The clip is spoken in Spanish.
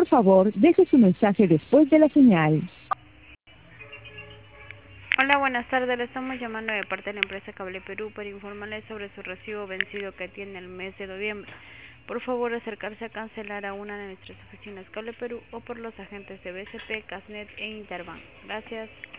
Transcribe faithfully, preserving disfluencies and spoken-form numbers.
Por favor, deje su mensaje después de la señal. Hola, buenas tardes. Le estamos llamando de parte de la empresa Cable Perú para informarles sobre su recibo vencido que tiene el mes de noviembre. Por favor, acercarse a cancelar a una de nuestras oficinas Cable Perú o por los agentes de B C P, Casnet e Interbank. Gracias.